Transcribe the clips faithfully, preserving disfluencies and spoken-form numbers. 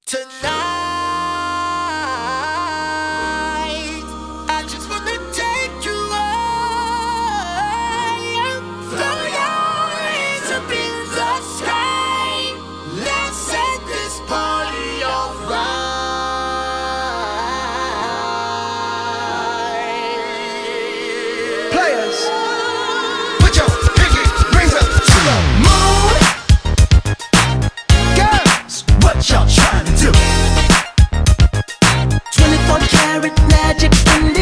Tonight, I just wanna take you high. Throw your hands up in the sky. Let's set this party on fire. Players, put your pinky rings up to the moon. Girls, what y'all trying to do? twenty-four karat magic in the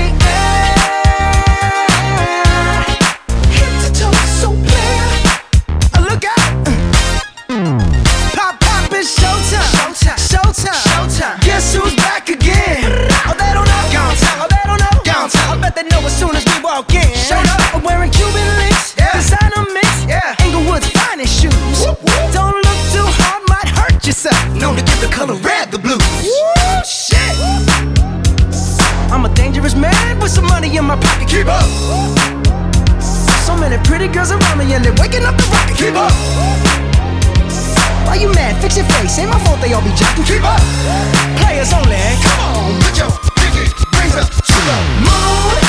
air. Head to toe, so clear. Uh, look out! Pop, pop, it's showtime. Showtime, showtime, showtime. Guess who's back again? Oh, they don't know. Gone time. Oh, they don't know. Gone time. I bet they know as soon as we walk in. Showed up. I'm wearing Cuban links. Yeah. Designer mix. Yeah. Inglewood's finest shoes. Whoop, whoop. Don't look too hard, might hurt yourself. Known to give the color red the blues. Woo, shit. I'm a dangerous man with some money in my pocket. Keep up. So many pretty girls around me and they're waking up the rocket. Keep up. Why you mad? Fix your face. Ain't my fault they all be jocking. Keep up. Players only. Come on, put your pinky rings up to the moon.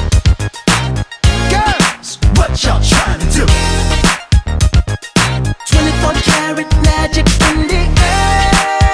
Girls, what y'all trying to do? twenty-four karat magic in the air.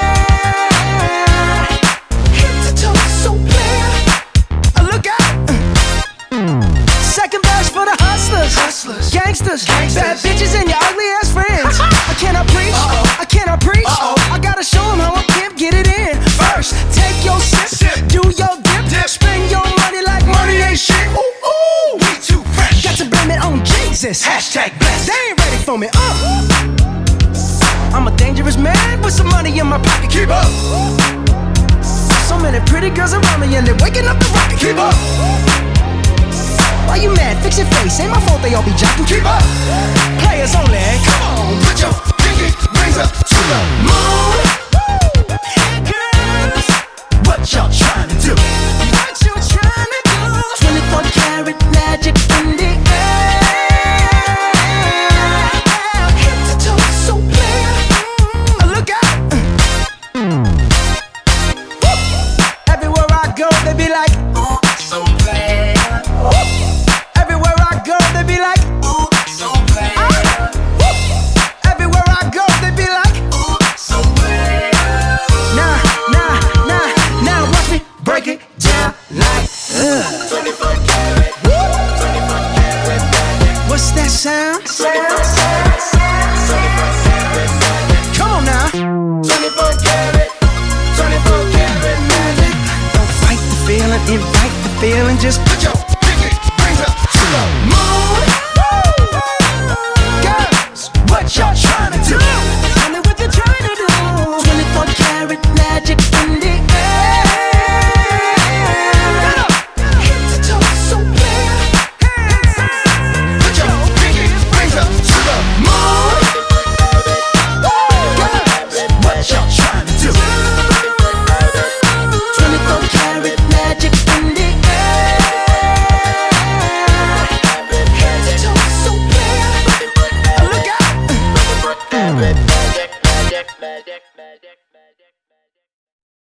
Head to toe, so clear. Uh, look out! Second verse for the hustlers, hustlers, gangsters, gangsters, bad bitches and your ugly ass friends. I cannot preach, uh-oh. I cannot preach. Uh-oh. I gotta show them how a pimp get it in. First, take your sip, sip. Do your dip, dip, spend your money like money ain't shit. Ooh, ooh, we too fresh. Got to blame it on Jesus. Hashtag blessed. They ain't ready for me. Uh. I'm a dangerous man with some money in my pocket. Keep up. So many pretty girls around me and they're waking up the rocket. Keep up. Why you mad? Fix your face. Ain't my fault they all be jocking. Keep up. Players only. Come on, put your pinky rings up to the moon. Girls, what y'all trying to do? What you trying to do? twenty-four karat magic in the air. Head to toe, so clear. Uh, look out! Woo. Everywhere I go, they be like, Ooh, so bad. woo. Everywhere I go, they be like, Ooh, so bad. woo. Everywhere I go, they be like, Ooh, so bad. nah, nah, nah, now watch me break it down like, uh. twenty-four karat. twenty-four karat magic. What's that sound? twenty-four karat. twenty-four karat magic. Come on now. twenty-four karat. twenty-four karat magic. Don't fight the feeling, invite the feeling, just put your